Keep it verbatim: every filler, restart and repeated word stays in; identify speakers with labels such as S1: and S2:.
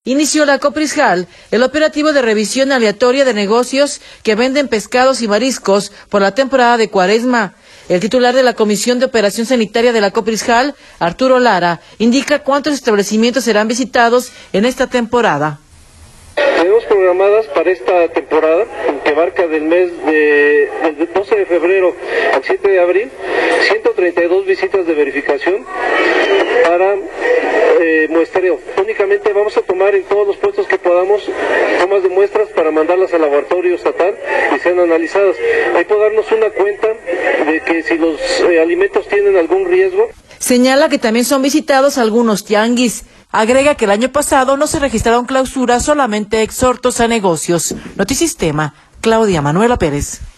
S1: Inició la Coprisjal el operativo de revisión aleatoria de negocios que venden pescados y mariscos por la temporada de Cuaresma. El titular de la Comisión de Operación Sanitaria de la Coprisjal, Arturo Lara, indica cuántos establecimientos serán visitados en esta temporada.
S2: Tenemos programadas para esta temporada, que abarca del mes de, del doce de febrero al siete de abril, ciento treinta y dos visitas de verificación para eh, muestreo. Únicamente vamos a tomar en todos los puestos que podamos tomas de muestras para mandarlas al laboratorio estatal y sean analizadas. Hay que darnos una cuenta de que si los eh, alimentos tienen algún riesgo.
S1: Señala que también son visitados algunos tianguis. Agrega que el año pasado no se registraron clausuras, solamente exhortos a negocios. Notisistema, Claudia Manuela Pérez.